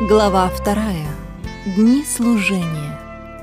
Глава 2. Дни служения.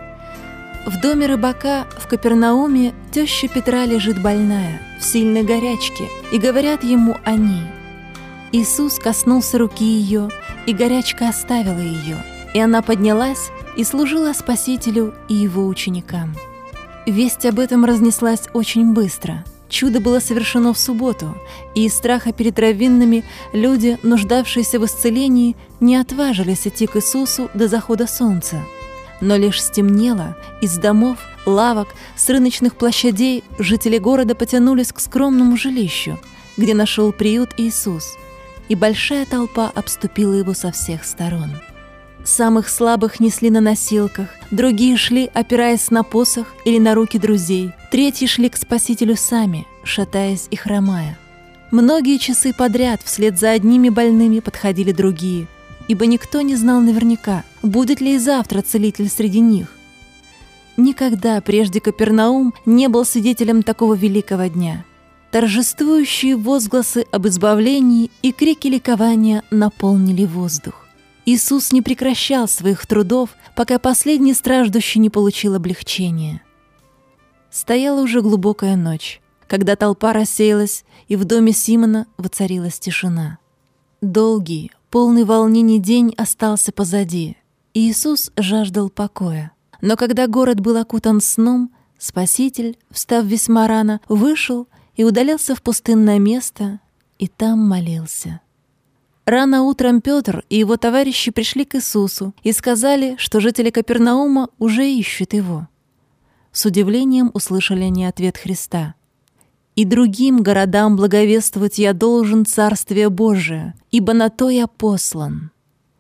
В доме рыбака в Капернауме теща Петра лежит больная, в сильной горячке, и говорят ему о ней. Иисус коснулся руки ее, и горячка оставила ее, и она поднялась и служила Спасителю и его ученикам. Весть об этом разнеслась очень быстро. Чудо было совершено в субботу, и из страха перед раввинами люди, нуждавшиеся в исцелении, не отважились идти к Иисусу до захода солнца. Но лишь стемнело, из домов, лавок, с рыночных площадей жители города потянулись к скромному жилищу, где нашел приют Иисус, и большая толпа обступила его со всех сторон. Самых слабых несли на носилках, другие шли, опираясь на посох или на руки друзей, третьи шли к Спасителю сами, шатаясь и хромая. Многие часы подряд вслед за одними больными подходили другие, ибо никто не знал наверняка, будет ли и завтра целитель среди них. Никогда прежде Капернаум не был свидетелем такого великого дня. Торжествующие возгласы об избавлении и крики ликования наполнили воздух. Иисус не прекращал своих трудов, пока последний страждущий не получил облегчения. Стояла уже глубокая ночь, когда толпа рассеялась, и в доме Симона воцарилась тишина. Долгий, полный волнений день остался позади, и Иисус жаждал покоя. Но когда город был окутан сном, Спаситель, встав весьма рано, вышел и удалился в пустынное место, и там молился. Рано утром Петр и его товарищи пришли к Иисусу и сказали, что жители Капернаума уже ищут его. С удивлением услышали они ответ Христа: «И другим городам благовествовать я должен Царствие Божие, ибо на то я послан».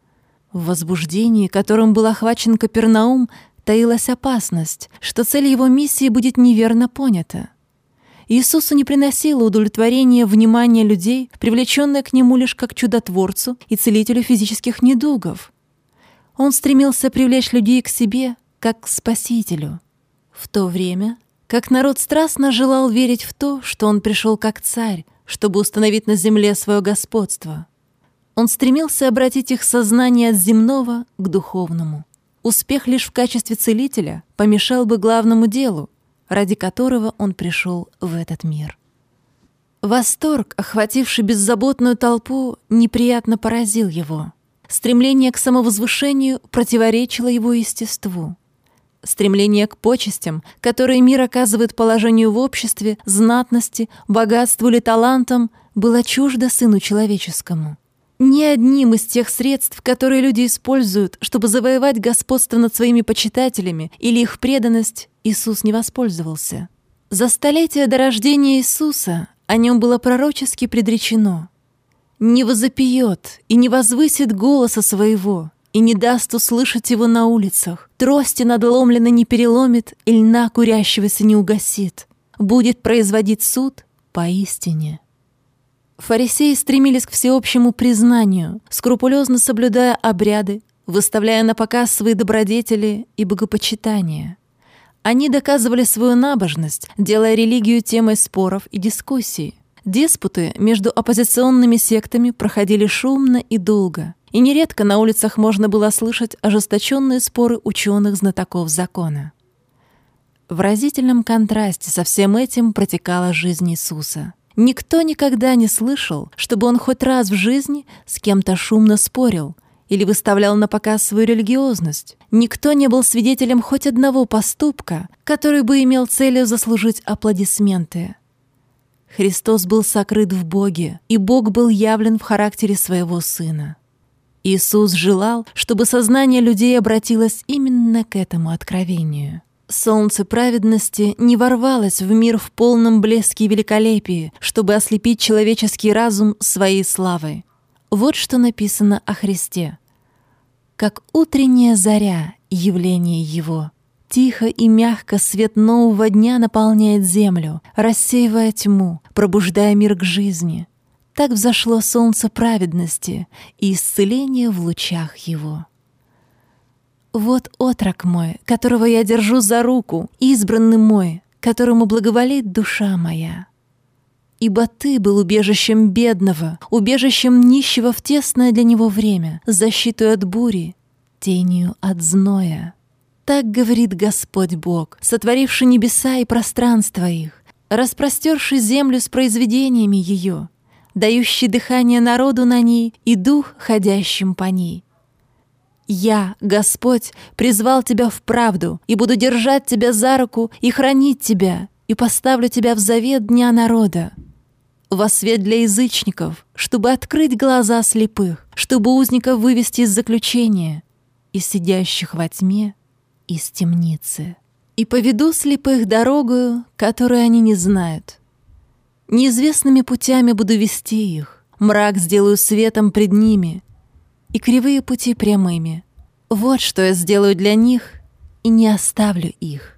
В возбуждении, которым был охвачен Капернаум, таилась опасность, что цель его миссии будет неверно понята. Иисусу не приносило удовлетворения внимание людей, привлеченное к Нему лишь как чудотворцу и целителю физических недугов. Он стремился привлечь людей к себе, как к Спасителю. В то время, как народ страстно желал верить в то, что Он пришел как царь, чтобы установить на земле свое господство, Он стремился обратить их сознание от земного к духовному. Успех лишь в качестве целителя помешал бы главному делу, ради которого он пришел в этот мир. Восторг, охвативший беззаботную толпу, неприятно поразил его. Стремление к самовозвышению противоречило его естеству. Стремление к почестям, которые мир оказывает положению в обществе, знатности, богатству или талантам, было чуждо Сыну Человеческому. Ни одним из тех средств, которые люди используют, чтобы завоевать господство над своими почитателями или их преданность, Иисус не воспользовался. За столетия до рождения Иисуса о нем было пророчески предречено: «Не возопьет и не возвысит голоса своего, и не даст услышать его на улицах, трости надломленной не переломит, и льна курящегося не угасит, будет производить суд поистине». Фарисеи стремились к всеобщему признанию, скрупулезно соблюдая обряды, выставляя на показ свои добродетели и богопочитания. Они доказывали свою набожность, делая религию темой споров и дискуссий. Диспуты между оппозиционными сектами проходили шумно и долго, и нередко на улицах можно было слышать ожесточенные споры ученых-знатоков закона. В разительном контрасте со всем этим протекала жизнь Иисуса. Никто никогда не слышал, чтобы он хоть раз в жизни с кем-то шумно спорил или выставлял на показ свою религиозность. Никто не был свидетелем хоть одного поступка, который бы имел целью заслужить аплодисменты. Христос был сокрыт в Боге, и Бог был явлен в характере своего Сына. Иисус желал, чтобы сознание людей обратилось именно к этому откровению. Солнце праведности не ворвалось в мир в полном блеске и великолепии, чтобы ослепить человеческий разум своей славой. Вот что написано о Христе: «Как утренняя заря явление Его, тихо и мягко свет нового дня наполняет землю, рассеивая тьму, пробуждая мир к жизни. Так взошло солнце праведности и исцеление в лучах Его». «Вот отрок мой, которого я держу за руку, избранный мой, которому благоволит душа моя». ибо Ты был убежищем бедного, убежищем нищего в тесное для него время, защитой от бури, тенью от зноя. Так говорит Господь Бог, сотворивший небеса и пространство их, распростерший землю с произведениями ее, дающий дыхание народу на ней и дух, ходящим по ней. Я, Господь, призвал тебя в правду, и буду держать тебя за руку и хранить тебя, и поставлю тебя в завет дня народа, во свет для язычников, чтобы открыть глаза слепых, чтобы узников вывести из заключения, из сидящих во тьме, из темницы. И поведу слепых дорогою, которую они не знают. Неизвестными путями буду вести их, мрак сделаю светом пред ними, и кривые пути прямыми. Вот что я сделаю для них, и не оставлю их.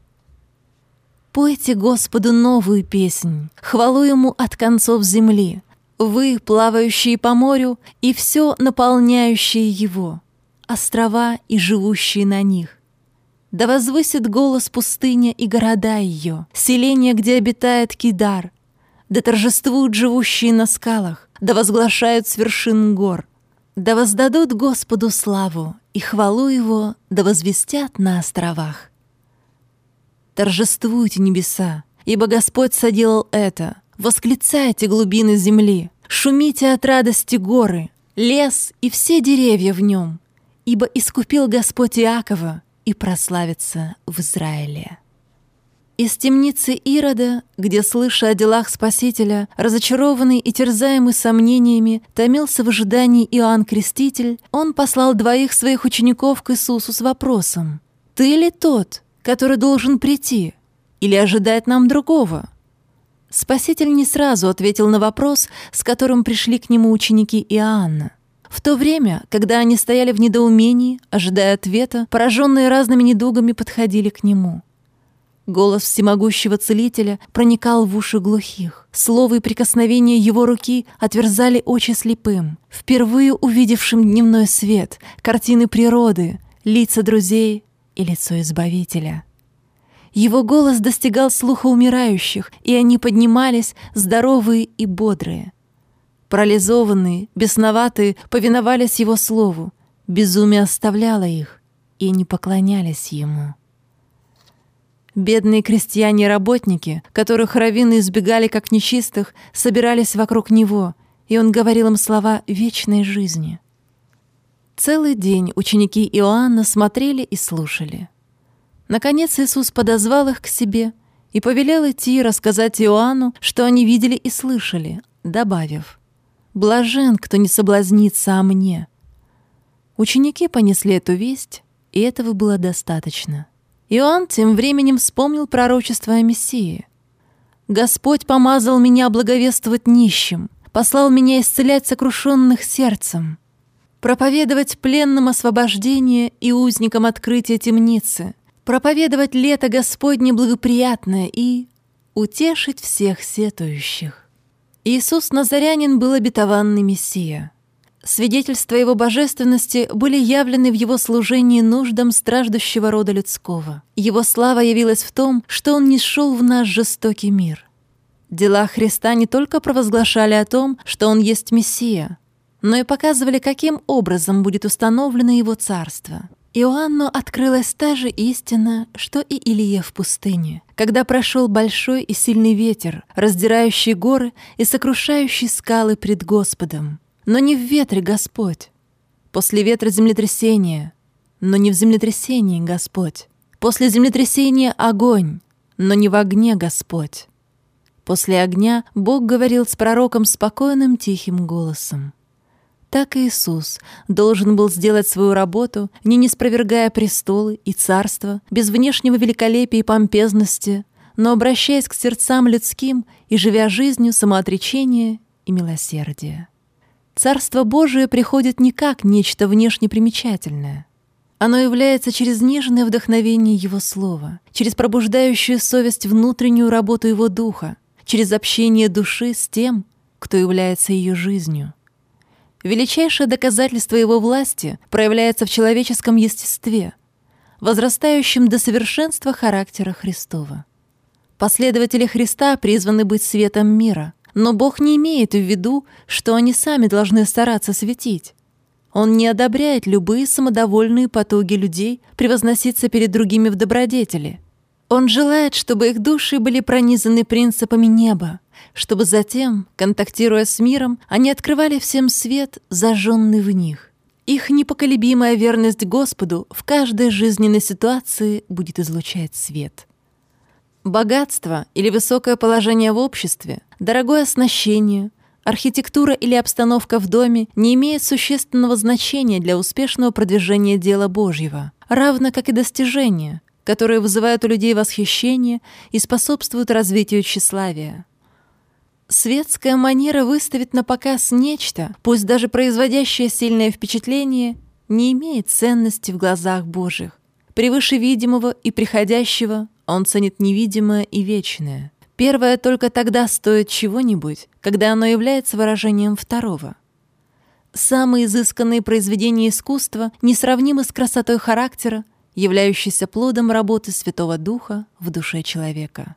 Пойте Господу новую песнь, хвалу Ему от концов земли, вы, плавающие по морю, и все наполняющие его, острова и живущие на них. Да возвысит голос пустыня и города ее, селение, где обитает Кидар, да торжествуют живущие на скалах, да возглашают с вершин гор, да воздадут Господу славу и хвалу Его, да возвестят на островах. Торжествуйте, небеса, ибо Господь соделал это. Восклицайте, глубины земли, шумите от радости горы, лес и все деревья в нем, ибо искупил Господь Иакова и прославится в Израиле. Из темницы Ирода, где, слыша о делах Спасителя, разочарованный и терзаемый сомнениями, томился в ожидании Иоанн Креститель, он послал 2 своих учеников к Иисусу с вопросом: «Ты ли тот, который должен прийти, или ожидать нам другого?» Спаситель не сразу ответил на вопрос, с которым пришли к нему ученики Иоанна. В то время, когда они стояли в недоумении, ожидая ответа, пораженные разными недугами подходили к нему. Голос всемогущего Целителя проникал в уши глухих. Слово и прикосновение его руки отверзали очи слепым, впервые увидевшим дневной свет, картины природы, лица друзей и лицо Избавителя. Его голос достигал слуха умирающих, и они поднимались, здоровые и бодрые. Парализованные, бесноватые повиновались его слову, безумие оставляло их, и они поклонялись ему. Бедные крестьяне и работники, которых раввины избегали как нечистых, собирались вокруг него, и он говорил им слова вечной жизни. Целый день ученики Иоанна смотрели и слушали. Наконец Иисус подозвал их к себе и повелел идти и рассказать Иоанну, что они видели и слышали, добавив: «Блажен, кто не соблазнится о мне». Ученики понесли эту весть, и этого было достаточно. Иоанн тем временем вспомнил пророчество о Мессии. «Господь помазал меня благовествовать нищим, послал меня исцелять сокрушенных сердцем, проповедовать пленным освобождение и узникам открытие темницы, проповедовать лето Господне благоприятное и утешить всех сетующих». Иисус Назарянин был обетованный Мессия. Свидетельства Его божественности были явлены в Его служении нуждам страждущего рода людского. Его слава явилась в том, что Он нисшел в наш жестокий мир. Дела Христа не только провозглашали о том, что Он есть Мессия, но и показывали, каким образом будет установлено Его царство. Иоанну открылась та же истина, что и Илие в пустыне, когда прошел большой и сильный ветер, раздирающий горы и сокрушающий скалы пред Господом. Но не в ветре Господь. После ветра землетрясение, но не в землетрясении Господь. После землетрясения огонь, но не в огне Господь. После огня Бог говорил с пророком спокойным тихим голосом. Так и Иисус должен был сделать свою работу, не ниспровергая престолы и царства, без внешнего великолепия и помпезности, но обращаясь к сердцам людским и живя жизнью самоотречения и милосердия. Царство Божие приходит не как нечто внешне примечательное. Оно является через нежное вдохновение Его Слова, через пробуждающую совесть внутреннюю работу Его Духа, через общение души с тем, кто является ее жизнью. Величайшее доказательство Его власти проявляется в человеческом естестве, возрастающем до совершенства характера Христова. Последователи Христа призваны быть светом мира, Но Бог не имеет в виду, что они сами должны стараться светить. Он не одобряет любые самодовольные потуги людей превозноситься перед другими в добродетели. Он желает, чтобы их души были пронизаны принципами неба, чтобы затем, контактируя с миром, они открывали всем свет, зажженный в них. Их непоколебимая верность Господу в каждой жизненной ситуации будет излучать свет. Богатство или высокое положение в обществе, дорогое оснащение, архитектура или обстановка в доме не имеют существенного значения для успешного продвижения дела Божьего, равно как и достижения, которые вызывают у людей восхищение и способствуют развитию тщеславия. Светская манера выставить на показ нечто, пусть даже производящее сильное впечатление, не имеет ценности в глазах Божьих. Превыше видимого и приходящего Он ценит невидимое и вечное. Первое только тогда стоит чего-нибудь, когда оно является выражением второго. Самые изысканные произведения искусства несравнимы с красотой характера, являющейся плодом работы Святого Духа в душе человека.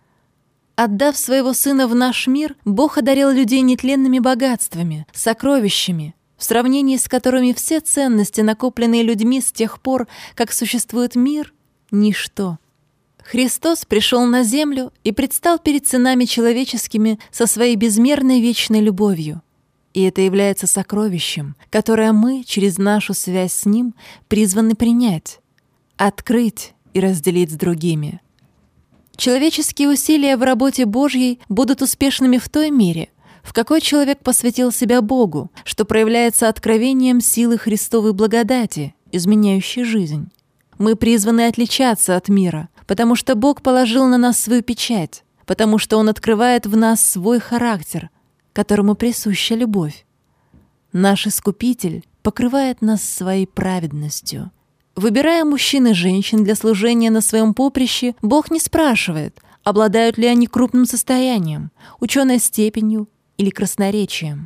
Отдав своего Сына в наш мир, Бог одарил людей нетленными богатствами, сокровищами, в сравнении с которыми все ценности, накопленные людьми с тех пор, как существует мир, — ничто. Христос пришел на землю и предстал перед сынами человеческими со своей безмерной вечной любовью. И это является сокровищем, которое мы, через нашу связь с Ним, призваны принять, открыть и разделить с другими. Человеческие усилия в работе Божьей будут успешными в той мере, в какой человек посвятил себя Богу, что проявляется откровением силы Христовой благодати, изменяющей жизнь. Мы призваны отличаться от мира, потому что Бог положил на нас свою печать, потому что Он открывает в нас свой характер, которому присуща любовь. Наш Искупитель покрывает нас своей праведностью. Выбирая мужчин и женщин для служения на своем поприще, Бог не спрашивает, обладают ли они крупным состоянием, ученой степенью или красноречием.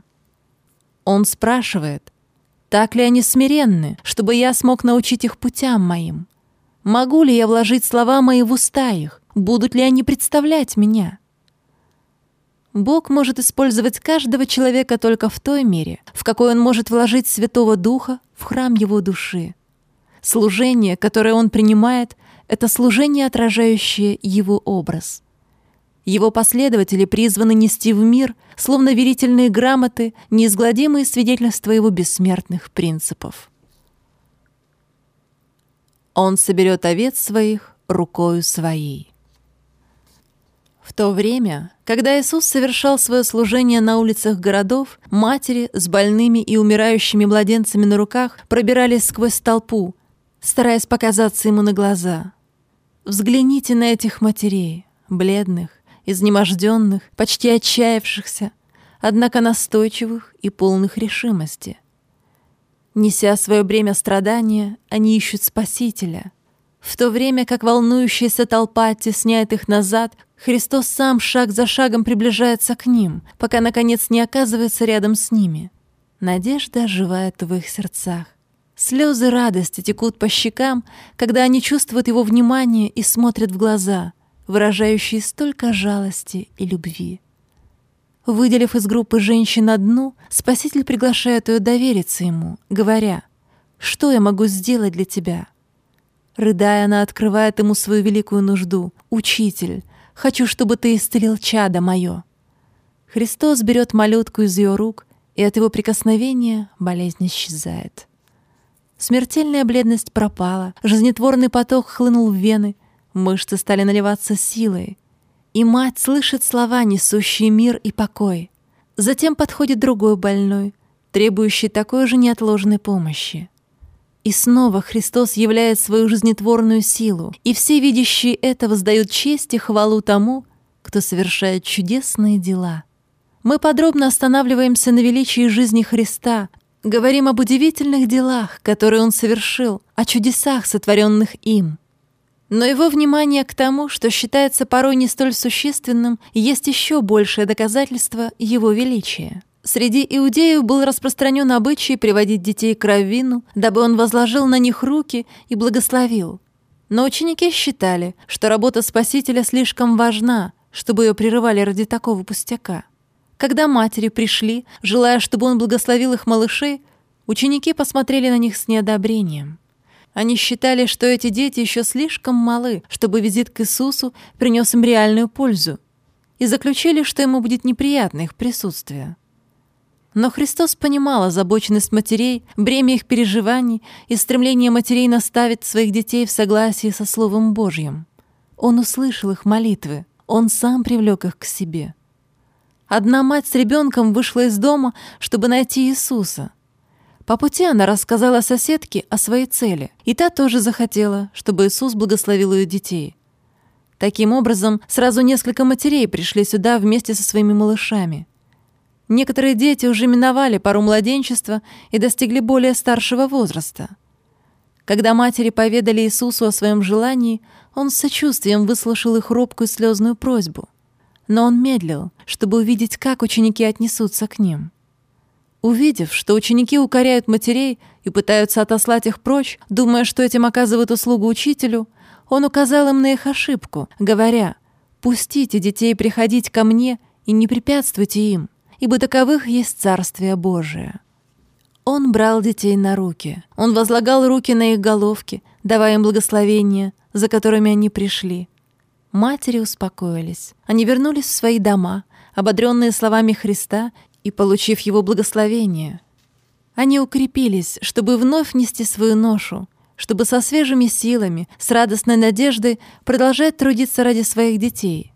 Он спрашивает, так ли они смиренны, чтобы я смог научить их путям моим? Могу ли я вложить слова мои в уста их? Будут ли они представлять меня? Бог может использовать каждого человека только в той мере, в какой Он может вложить Святого Духа в храм его души. Служение, которое Он принимает, — это служение, отражающее Его образ. Его последователи призваны нести в мир, словно верительные грамоты, неизгладимые свидетельства Его бессмертных принципов. Он соберет овец своих рукою своей. В то время, когда Иисус совершал свое служение на улицах городов, матери с больными и умирающими младенцами на руках пробирались сквозь толпу, стараясь показаться Ему на глаза. Взгляните на этих матерей, бледных, изнеможденных, почти отчаявшихся, однако настойчивых и полных решимости. Неся свое бремя страдания, они ищут Спасителя. В то время как волнующаяся толпа оттесняет их назад, Христос сам шаг за шагом приближается к ним, пока, наконец, не оказывается рядом с ними. Надежда оживает в их сердцах. Слезы радости текут по щекам, когда они чувствуют Его внимание и смотрят в глаза, выражающие столько жалости и любви. Выделив из группы женщин одну, Спаситель приглашает ее довериться Ему, говоря: «Что я могу сделать для тебя?» Рыдая, она открывает Ему свою великую нужду: «Учитель, хочу, чтобы ты исцелил чадо мое». Христос берет малютку из ее рук, и от его прикосновения болезнь исчезает. Смертельная бледность пропала, жизнетворный поток хлынул в вены, мышцы стали наливаться силой, и мать слышит слова, несущие мир и покой. Затем подходит другой больной, требующий такой же неотложной помощи. И снова Христос являет свою жизнетворную силу, и все видящие это воздают честь и хвалу тому, кто совершает чудесные дела. Мы подробно останавливаемся на величии жизни Христа, говорим об удивительных делах, которые Он совершил, о чудесах, сотворенных им. Но Его внимание к тому, что считается порой не столь существенным, есть еще большее доказательство Его величия. Среди иудеев был распространен обычай приводить детей к раввину, дабы он возложил на них руки и благословил. Но ученики считали, что работа Спасителя слишком важна, чтобы ее прерывали ради такого пустяка. Когда матери пришли, желая, чтобы он благословил их малышей, ученики посмотрели на них с неодобрением. Они считали, что эти дети еще слишком малы, чтобы визит к Иисусу принес им реальную пользу, и заключили, что ему будет неприятно их присутствие. Но Христос понимал озабоченность матерей, бремя их переживаний и стремление матерей наставить своих детей в согласии со Словом Божьим. Он услышал их молитвы, Он сам привлек их к себе. Одна мать с ребенком вышла из дома, чтобы найти Иисуса. По пути она рассказала соседке о своей цели, и та тоже захотела, чтобы Иисус благословил ее детей. Таким образом, сразу несколько матерей пришли сюда вместе со своими малышами. Некоторые дети уже миновали пору младенчества и достигли более старшего возраста. Когда матери поведали Иисусу о своем желании, Он с сочувствием выслушал их робкую слезную просьбу. Но Он медлил, чтобы увидеть, как ученики отнесутся к ним. Увидев, что ученики укоряют матерей и пытаются отослать их прочь, думая, что этим оказывают услугу учителю, Он указал им на их ошибку, говоря: «Пустите детей приходить ко мне и не препятствуйте им, ибо таковых есть Царствие Божие». Он брал детей на руки. Он возлагал руки на их головки, давая им благословения, за которыми они пришли. Матери успокоились. Они вернулись в свои дома, ободренные словами Христа и получив Его благословение. Они укрепились, чтобы вновь нести свою ношу, чтобы со свежими силами, с радостной надеждой продолжать трудиться ради своих детей.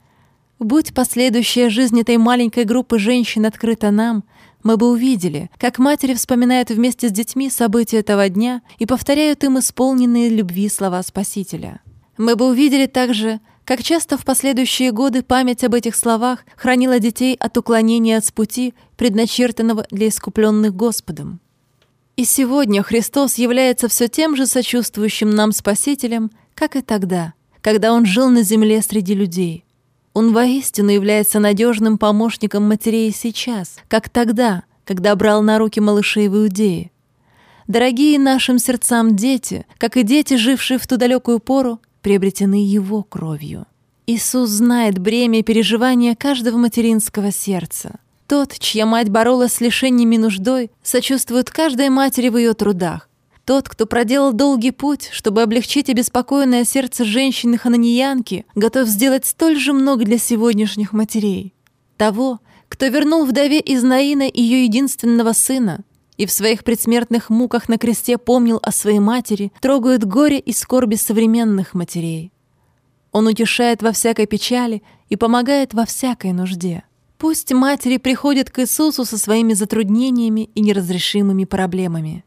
Будь последующая жизнь этой маленькой группы женщин открыта нам, мы бы увидели, как матери вспоминают вместе с детьми события этого дня и повторяют им исполненные любви слова Спасителя. Мы бы увидели также, как часто в последующие годы память об этих словах хранила детей от уклонения от пути, предначертанного для искупленных Господом. И сегодня Христос является все тем же сочувствующим нам Спасителем, как и тогда, когда Он жил на земле среди людей. Он воистину является надежным помощником матерей сейчас, как тогда, когда брал на руки малышей в Иудее. Дорогие нашим сердцам дети, как и дети, жившие в ту далекую пору, приобретены Его кровью. Иисус знает бремя и переживания каждого материнского сердца. Тот, чья мать боролась с лишениями и нуждой, сочувствует каждой матери в ее трудах. Тот, кто проделал долгий путь, чтобы облегчить обеспокоенное сердце женщины-хананеянки, готов сделать столь же много для сегодняшних матерей. Того, кто вернул вдове из Наина ее единственного сына и в своих предсмертных муках на кресте помнил о своей матери, трогают горе и скорби современных матерей. Он утешает во всякой печали и помогает во всякой нужде. Пусть матери приходят к Иисусу со своими затруднениями и неразрешимыми проблемами.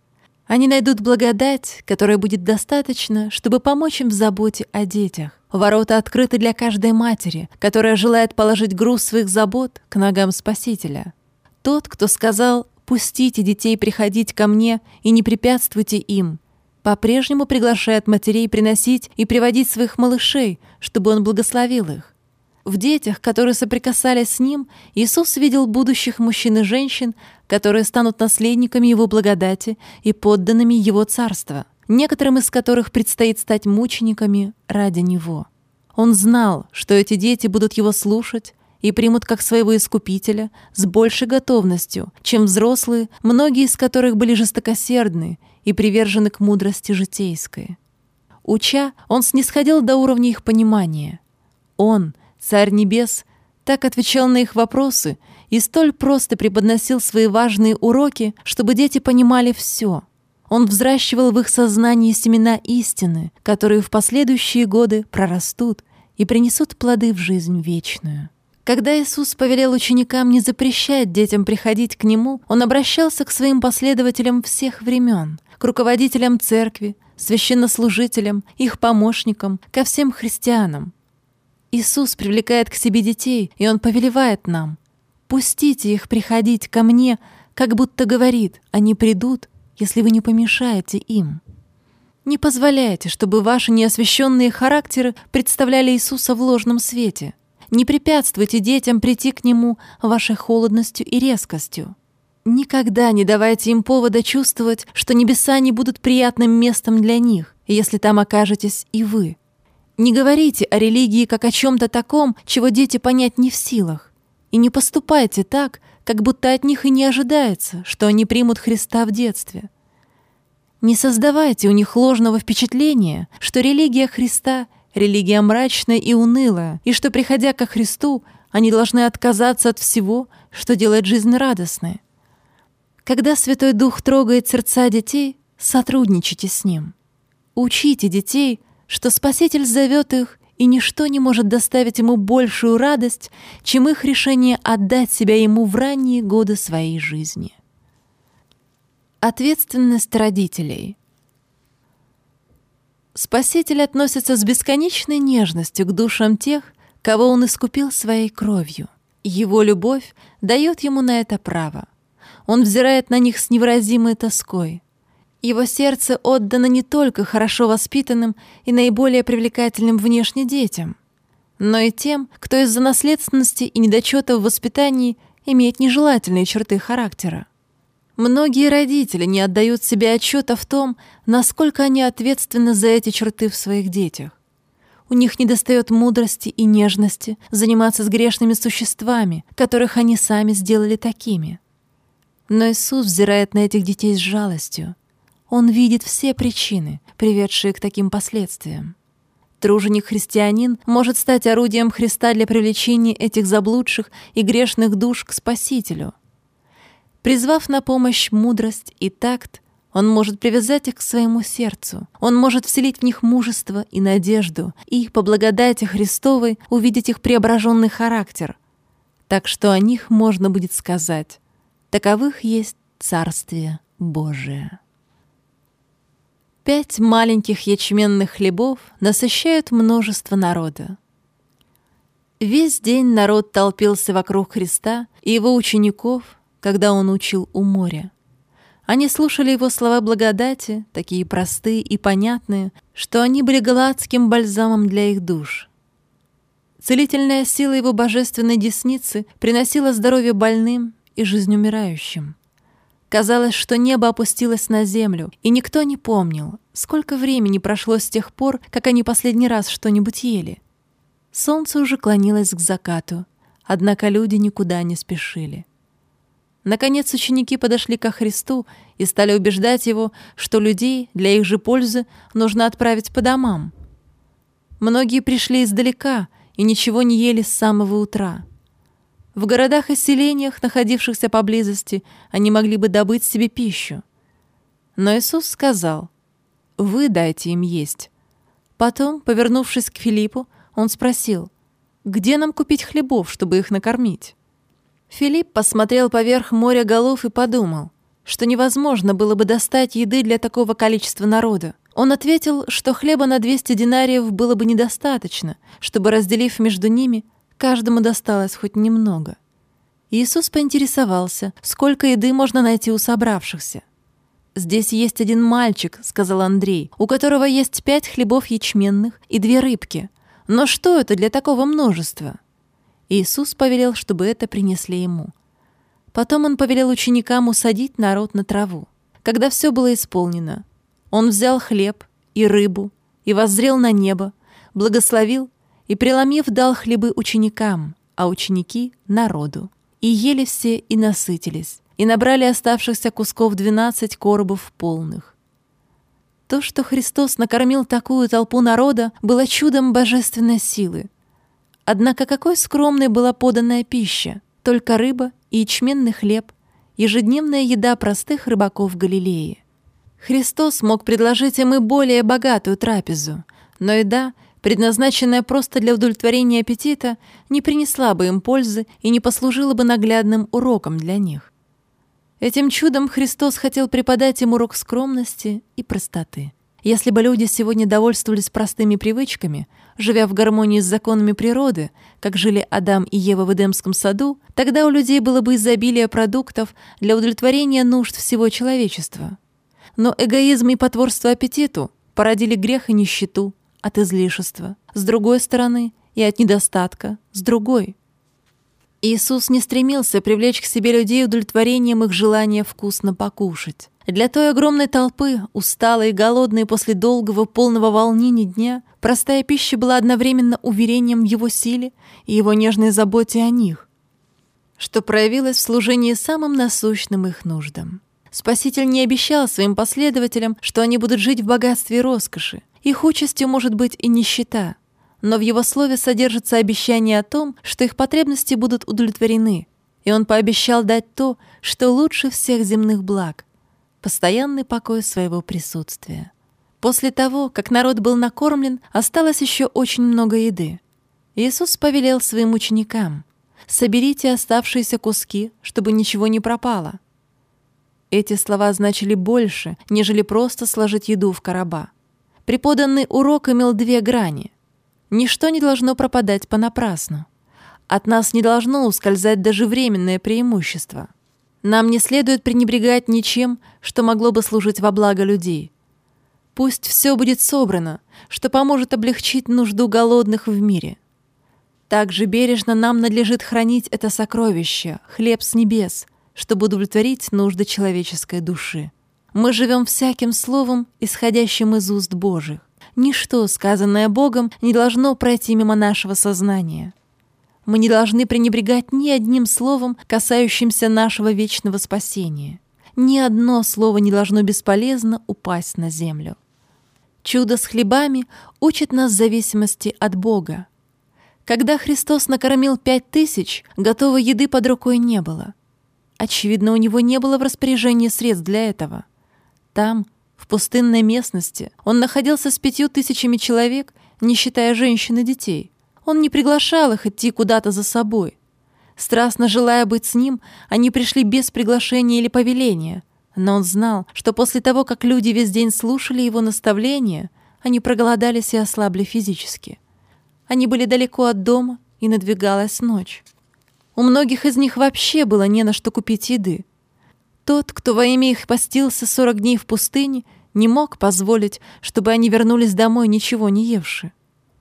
Они найдут благодать, которая будет достаточно, чтобы помочь им в заботе о детях. Ворота открыты для каждой матери, которая желает положить груз своих забот к ногам Спасителя. Тот, кто сказал: «Пустите детей приходить ко мне и не препятствуйте им», по-прежнему приглашает матерей приносить и приводить своих малышей, чтобы Он благословил их. В детях, которые соприкасались с Ним, Иисус видел будущих мужчин и женщин, которые станут наследниками Его благодати и подданными Его царства, некоторым из которых предстоит стать мучениками ради Него. Он знал, что эти дети будут Его слушать и примут как своего Искупителя с большей готовностью, чем взрослые, многие из которых были жестокосердны и привержены к мудрости житейской. Уча, Он снисходил до уровня их понимания. Он, Царь Небес, так отвечал на их вопросы и столь просто преподносил свои важные уроки, чтобы дети понимали все. Он взращивал в их сознании семена истины, которые в последующие годы прорастут и принесут плоды в жизнь вечную. Когда Иисус повелел ученикам не запрещать детям приходить к Нему, Он обращался к своим последователям всех времен, к руководителям церкви, священнослужителям, их помощникам, ко всем христианам. Иисус привлекает к себе детей, и Он повелевает нам: «Пустите их приходить ко мне», как будто говорит: «Они придут, если вы не помешаете им». Не позволяйте, чтобы ваши неосвященные характеры представляли Иисуса в ложном свете. Не препятствуйте детям прийти к Нему вашей холодностью и резкостью. Никогда не давайте им повода чувствовать, что небеса не будут приятным местом для них, если там окажетесь и вы. Не говорите о религии как о чем-то таком, чего дети понять не в силах. И не поступайте так, как будто от них и не ожидается, что они примут Христа в детстве. Не создавайте у них ложного впечатления, что религия Христа — религия мрачная и унылая, и что, приходя ко Христу, они должны отказаться от всего, что делает жизнь радостной. Когда Святой Дух трогает сердца детей, сотрудничайте с Ним. Учите детей, что Спаситель зовет их, и ничто не может доставить ему большую радость, чем их решение отдать себя ему в ранние годы своей жизни. Ответственность родителей. Спаситель относится с бесконечной нежностью к душам тех, кого Он искупил своей кровью. Его любовь дает ему на это право. Он взирает на них с невыразимой тоской. Его сердце отдано не только хорошо воспитанным и наиболее привлекательным внешне детям, но и тем, кто из-за наследственности и недочета в воспитании имеет нежелательные черты характера. Многие родители не отдают себе отчета в том, насколько они ответственны за эти черты в своих детях. У них недостает мудрости и нежности заниматься с грешными существами, которых они сами сделали такими. Но Иисус взирает на этих детей с жалостью. Он видит все причины, приведшие к таким последствиям. Труженик-христианин может стать орудием Христа для привлечения этих заблудших и грешных душ к Спасителю. Призвав на помощь мудрость и такт, он может привязать их к своему сердцу, он может вселить в них мужество и надежду и, по благодати Христовой, увидеть их преображенный характер, так что о них можно будет сказать: таковых есть Царствие Божие. 5 маленьких ячменных хлебов насыщают множество народа. Весь день народ толпился вокруг Христа и его учеников, когда он учил у моря. Они слушали его слова благодати, такие простые и понятные, что они были галаадским бальзамом для их душ. Целительная сила его божественной десницы приносила здоровье больным и жизнь умирающим. Казалось, что небо опустилось на землю, и никто не помнил, сколько времени прошло с тех пор, как они последний раз что-нибудь ели. Солнце уже клонилось к закату, однако люди никуда не спешили. Наконец ученики подошли ко Христу и стали убеждать Его, что людей для их же пользы нужно отправить по домам. Многие пришли издалека и ничего не ели с самого утра. В городах и селениях, находившихся поблизости, они могли бы добыть себе пищу. Но Иисус сказал: «Вы дайте им есть». Потом, повернувшись к Филиппу, Он спросил: «Где нам купить хлебов, чтобы их накормить?» Филипп посмотрел поверх моря голов и подумал, что невозможно было бы достать еды для такого количества народа. Он ответил, что хлеба на 200 динариев было бы недостаточно, чтобы, разделив между ними, каждому досталось хоть немного. Иисус поинтересовался, сколько еды можно найти у собравшихся. «Здесь есть один мальчик», — сказал Андрей, «у которого есть 5 хлебов ячменных и 2 рыбки. Но что это для такого множества?» Иисус повелел, чтобы это принесли ему. Потом он повелел ученикам усадить народ на траву. Когда все было исполнено, он взял хлеб и рыбу и воззрел на небо, благословил и, преломив, дал хлебы ученикам, а ученики — народу. И ели все и насытились, и набрали оставшихся кусков 12 коробов полных. То, что Христос накормил такую толпу народа, было чудом божественной силы. Однако какой скромной была поданная пища, только рыба и ячменный хлеб, ежедневная еда простых рыбаков Галилеи. Христос мог предложить им и более богатую трапезу, но еда, предназначенная просто для удовлетворения аппетита, не принесла бы им пользы и не послужила бы наглядным уроком для них. Этим чудом Христос хотел преподать им урок скромности и простоты. Если бы люди сегодня довольствовались простыми привычками, живя в гармонии с законами природы, как жили Адам и Ева в Эдемском саду, тогда у людей было бы изобилие продуктов для удовлетворения нужд всего человечества. Но эгоизм и потворство аппетиту породили грех и нищету от излишества, с другой стороны, и от недостатка, с другой. Иисус не стремился привлечь к себе людей удовлетворением их желания вкусно покушать. Для той огромной толпы, усталой и голодной после долгого, полного волнений дня, простая пища была одновременно уверением в его силе и его нежной заботе о них. что проявилось в служении самым насущным их нуждам. Спаситель не обещал своим последователям, что они будут жить в богатстве и роскоши. Их участью может быть и нищета. Но в Его Слове содержится обещание о том, что их потребности будут удовлетворены. И Он пообещал дать то, что лучше всех земных благ — постоянный покой своего присутствия. После того, как народ был накормлен, осталось еще очень много еды. Иисус повелел своим ученикам: «Соберите оставшиеся куски, чтобы ничего не пропало». Эти слова значили больше, нежели просто сложить еду в короба. Преподанный урок имел две грани. Ничто не должно пропадать понапрасну. От нас не должно ускользать даже временное преимущество. Нам не следует пренебрегать ничем, что могло бы служить во благо людей. Пусть все будет собрано, что поможет облегчить нужду голодных в мире. Также бережно нам надлежит хранить это сокровище, хлеб с небес, чтобы удовлетворить нужды человеческой души. Мы живем всяким словом, исходящим из уст Божьих. Ничто, сказанное Богом, не должно пройти мимо нашего сознания. Мы не должны пренебрегать ни одним словом, касающимся нашего вечного спасения. Ни одно слово не должно бесполезно упасть на землю. Чудо с хлебами учит нас зависимости от Бога. Когда Христос накормил 5000, готовой еды под рукой не было. Очевидно, у Него не было в распоряжении средств для этого. Там, в пустынной местности, Он находился с 5000 человек, не считая женщин и детей. Он не приглашал их идти куда-то за собой. Страстно желая быть с Ним, они пришли без приглашения или повеления. Но Он знал, что после того, как люди весь день слушали Его наставления, они проголодались и ослабли физически. Они были далеко от дома, и надвигалась ночь. У многих из них вообще было не на что купить еды. Тот, кто во имя их постился 40 дней в пустыне, не мог позволить, чтобы они вернулись домой, ничего не евши.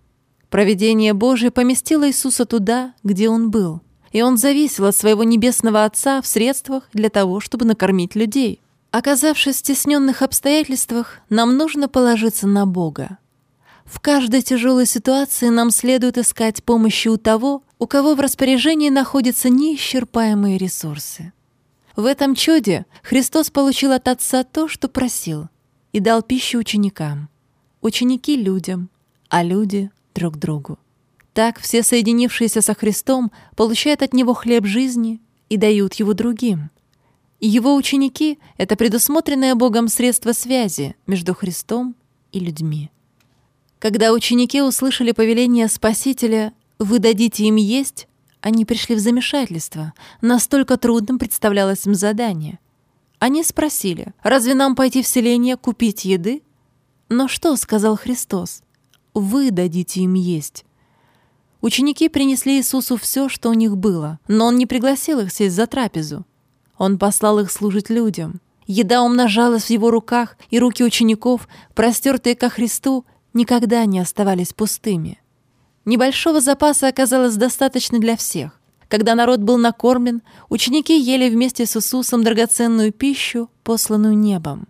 Провидение Божие поместило Иисуса туда, где Он был, и Он зависел от своего небесного Отца в средствах для того, чтобы накормить людей. Оказавшись в стесненных обстоятельствах, нам нужно положиться на Бога. В каждой тяжелой ситуации нам следует искать помощи у того, у кого в распоряжении находятся неисчерпаемые ресурсы. В этом чуде Христос получил от Отца то, что просил, и дал пищу ученикам. Ученики — людям, а люди — друг другу. Так все соединившиеся со Христом получают от Него хлеб жизни и дают его другим. И Его ученики — это предусмотренное Богом средство связи между Христом и людьми. Когда ученики услышали повеление Спасителя «Вы дадите им есть», они пришли в замешательство. Настолько трудным представлялось им задание. Они спросили: «Разве нам пойти в селение купить еды?» Но что сказал Христос? «Вы дадите им есть». Ученики принесли Иисусу все, что у них было, но Он не пригласил их сесть за трапезу. Он послал их служить людям. Еда умножалась в Его руках, и руки учеников, простертые ко Христу, никогда не оставались пустыми. Небольшого запаса оказалось достаточно для всех. Когда народ был накормлен, ученики ели вместе с Иисусом драгоценную пищу, посланную небом.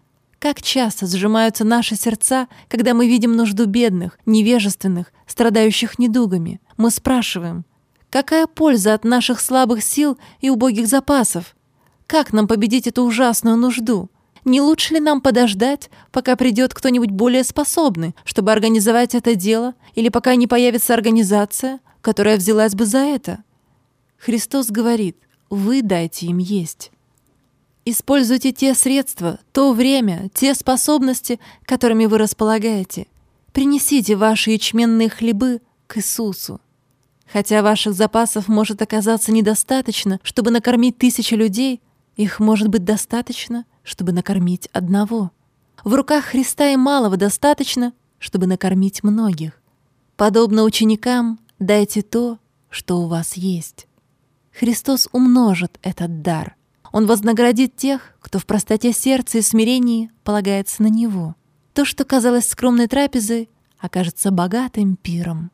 Как часто сжимаются наши сердца, когда мы видим нужду бедных, невежественных, страдающих недугами. Мы спрашиваем: какая польза от наших слабых сил и убогих запасов? Как нам победить эту ужасную нужду? Не лучше ли нам подождать, пока придет кто-нибудь более способный, чтобы организовать это дело, или пока не появится организация, которая взялась бы за это? Христос говорит: «Вы дайте им есть». Используйте те средства, то время, те способности, которыми вы располагаете. Принесите ваши ячменные хлебы к Иисусу. Хотя ваших запасов может оказаться недостаточно, чтобы накормить 1000 людей, их может быть достаточно, чтобы накормить одного. В руках Христа и малого достаточно, чтобы накормить многих. Подобно ученикам, дайте то, что у вас есть. Христос умножит этот дар. Он вознаградит тех, кто в простоте сердца и смирении полагается на Него. То, что казалось скромной трапезой, окажется богатым пиром.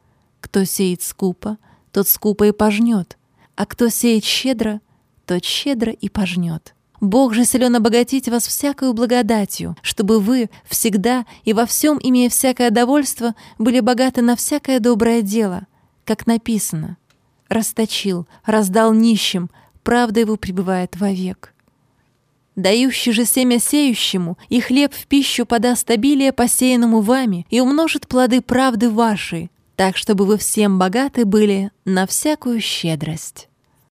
Кто сеет скупо, тот скупо и пожнет, а кто сеет щедро, тот щедро и пожнет. Бог же силен обогатить вас всякою благодатью, чтобы вы всегда и во всем, имея всякое довольство, были богаты на всякое доброе дело, как написано: расточил, раздал нищим, правда его пребывает вовек. Дающий же семя сеющему, и хлеб в пищу подаст обилие посеянному вами и умножит плоды правды вашей, так, чтобы вы всем богаты были на всякую щедрость.